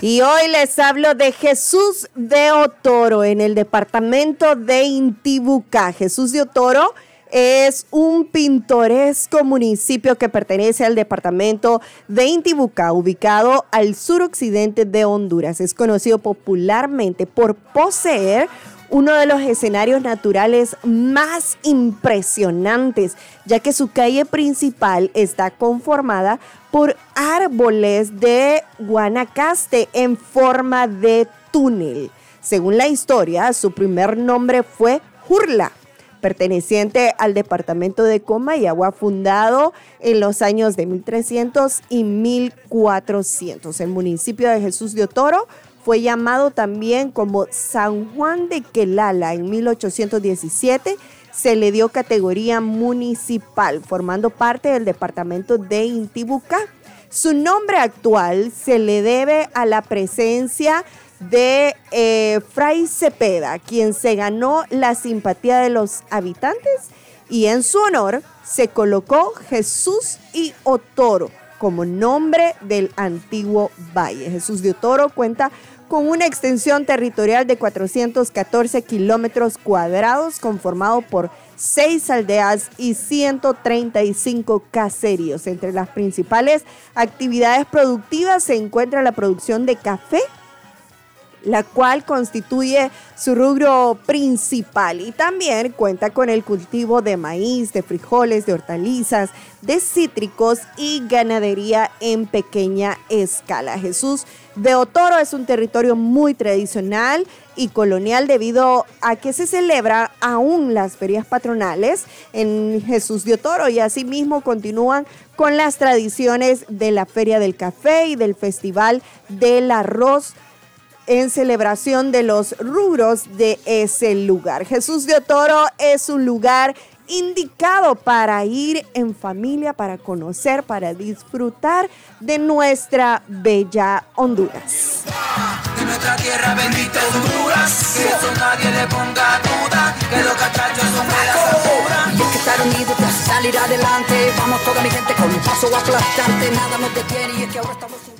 Y hoy les hablo de Jesús de Otoro en el departamento de Intibucá. Jesús de Otoro es un pintoresco municipio que pertenece al departamento de Intibucá, ubicado al suroccidente de Honduras. Es conocido popularmente por poseer uno de los escenarios naturales más impresionantes, ya que su calle principal está conformada por árboles de Guanacaste en forma de túnel. Según la historia, su primer nombre fue Jurla, perteneciente al departamento de Comayagua, fundado en los años de 1300 y 1400. El municipio de Jesús de Otoro fue llamado también como San Juan de Quelala. En 1817 se le dio categoría municipal, formando parte del departamento de Intibucá. Su nombre actual se le debe a la presencia de Fray Cepeda, quien se ganó la simpatía de los habitantes, y en su honor se colocó Jesús y Otoro como nombre del antiguo valle. Jesús de Otoro cuenta con una extensión territorial de 414 kilómetros cuadrados, conformado por 6 aldeas y 135 caseríos. Entre las principales actividades productivas se encuentra la producción de café, la cual constituye su rubro principal, y también cuenta con el cultivo de maíz, de frijoles, de hortalizas, de cítricos y ganadería en pequeña escala. Jesús de Otoro es un territorio muy tradicional y colonial debido a que se celebra aún las ferias patronales en Jesús de Otoro, y asimismo continúan con las tradiciones de la Feria del Café y del Festival del Arroz, en celebración de los rubros de ese lugar. Jesús de Otoro es un lugar indicado para ir en familia, para conocer, para disfrutar de nuestra bella Honduras. De nuestra tierra bendita Honduras, que eso nadie le ponga duda, que los cachachos son de la Zamora. Y es que estar unidos te hace salir adelante, vamos toda mi gente con un paso aplastante, nada nos detiene, y es que ahora estamos